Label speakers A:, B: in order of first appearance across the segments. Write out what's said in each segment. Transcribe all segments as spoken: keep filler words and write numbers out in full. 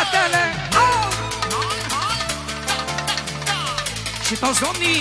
A: fetele. Oh! Și toți domnii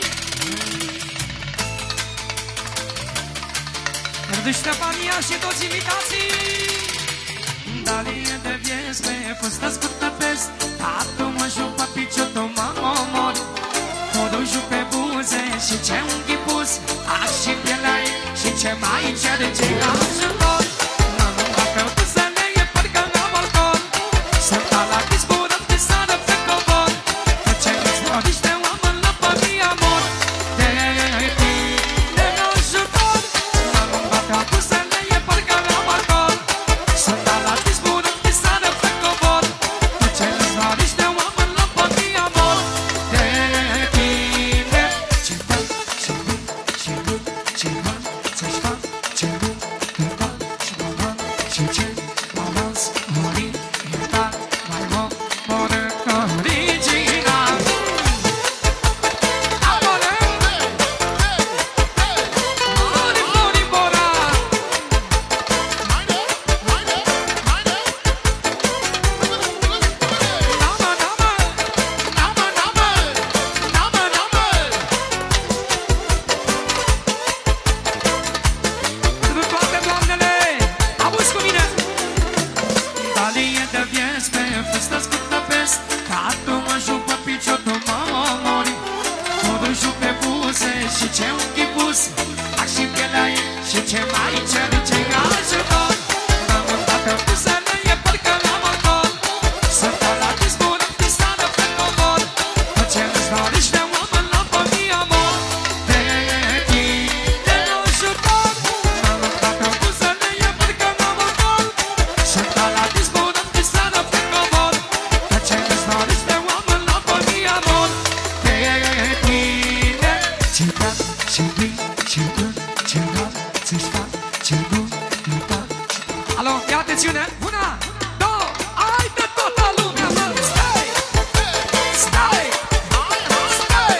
A: Râdu Ștefania și toți invitații. Dalie de vieți pe fostă scurtă pest, tatu mă joc pe picior, tu mă omori. Corușul pe buze și ce unghi pus, ac și pielea ei și ce mai cere ce ajutor. M-am luat pe o tuzele, e parcă n-am alcool. Sunt ala dispurat de sară pe covor. Că ce îți dorești de oameni la pămii amor. De tine ajutor. M-am luat pe o tuzele, e parcă n-am alcool. Sunt ala dispurat de sară pe covor. Că ce îți dorești de oameni la pămii amor. De tine ce dă, ce nu, ce nu, ce mă, ți-aș fac, ce nu, te dă, ce mă mă, și ce mă las, mori, iertat, mai mă, moră, original. Amore, mori, mori, mora. Namă, namă, namă, namă, namă, namă. Pentru toate doamnele, auzi cu mine. Dalie de vieți pe fustă scurtă pest, tatu mă joc pe picior, tu mă omori. Corușul pe buze și ce unghi pus, ac și pielea ei și ce mai cere ce ajutor. M-am luat pe buzele, e parcă n-am alcool. Sunt ala dispurat de sară pe covor. Că ce îți dorești de oameni la pămii amor. De tine ajutor. M-am luat pe buzele, e parcă n-am alcool. Sunt ala dispurat de sară pe covor. Că ce îți dorești de oameni la pămii amor. De tine ce dă, ce vii, ce dă, ce dă, ți-și fac, ce nu, nu dă. Alo, ia atențiune! Una, două, hai de toată lumea, mă! Stai! Stai! Stai!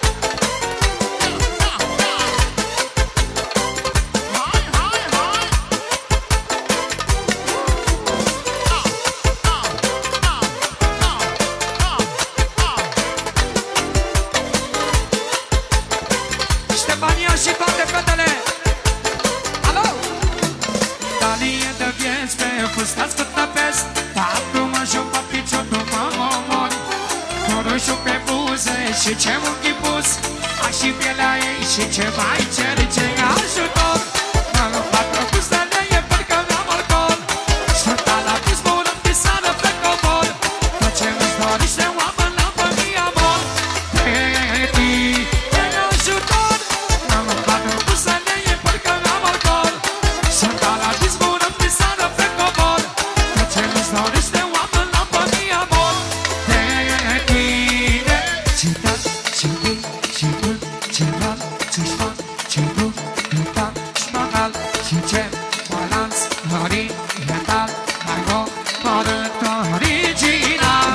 A: Ștefania și toate fetele. Alo! Dalie de vieți pe fustă scurtă pest, tatu mă joc pe picior, tu mă omori. Corușul pe buze și ce unghi pus, ac și pielea ei și ce mai cere ce ajutor. M-am luat pe buzele, e parcă n-am alcool. Sunt ala dispurat de sară pe covor. Că ce îți dorești de oameni la pămii amor. De tine ajutor. M-am luat pe buzele, e parcă n-am alcool. Sunt ala dispurat de sară pe covor. Că ce îți dorești de oameni la pămii amor. De tine ce dă, ce vii, ce nu, ce mă, ți-și fac, ce nu, nu dă, și mă gal, și ce mă las, mori, iertat, mai mă, morât original.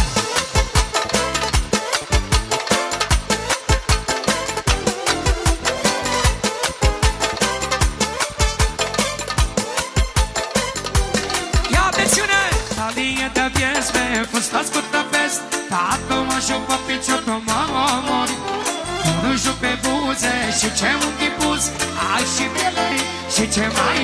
A: Ia atențiune! Dalie de vieți pe fustă scurtă pest, tatu mă joc pe picior, tu mă omori. Corușul pe buze și ce unghi pus, ac și pielea ei și ce mai